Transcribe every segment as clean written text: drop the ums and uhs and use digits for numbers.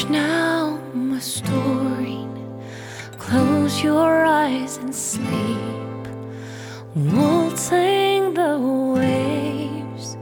now, my story. Close your eyes and sleep, waltzing the waves,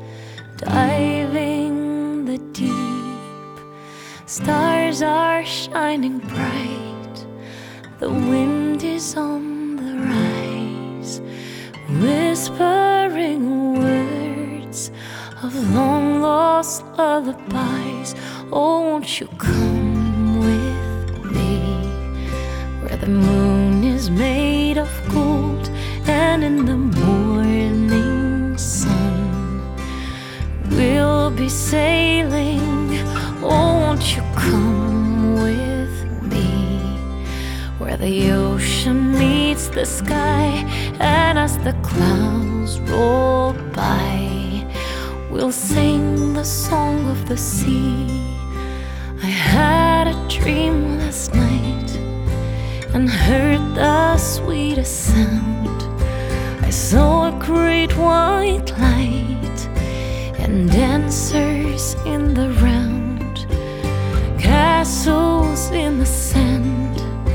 diving the deep. Stars are shining bright, the wind is on the rise, whispering words of long lost lullabies. Oh, won't you come with me, where the moon is made of gold, and in the morning sun we'll be sailing. Oh, won't you come with me, where the ocean meets the sky, and as the clouds roll by, we'll sing the song of the sea. I had a dream last night and heard the sweetest sound. I saw a great white light and dancers in the round, castles in the sand,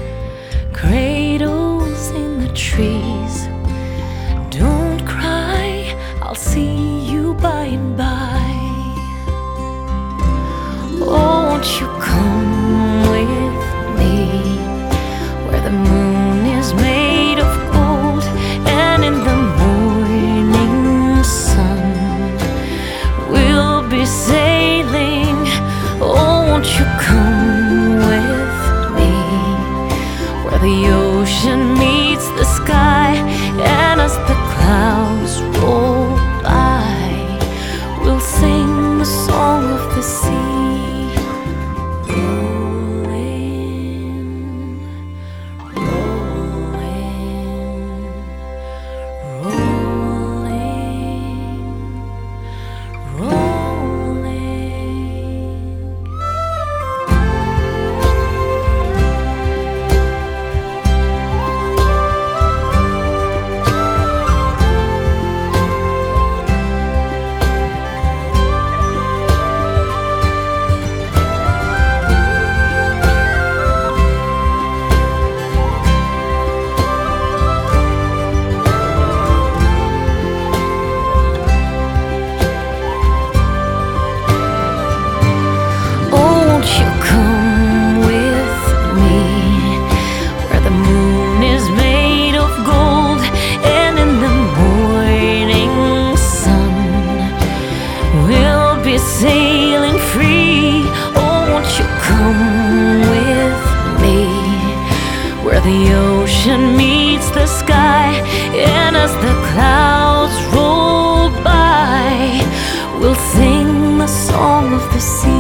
cradles in the trees. Don't cry, I'll see you by and by. Oh, won't you come with me, where the moon is made of gold, and in the morning sun we'll be sailing. Oh, won't you come with me, where the ocean meets the sky, and as the clouds roll by, we'll sing the song of the sea. Sailing free. Oh, won't you come with me, where the ocean meets the sky, and as the clouds roll by, we'll sing the song of the sea.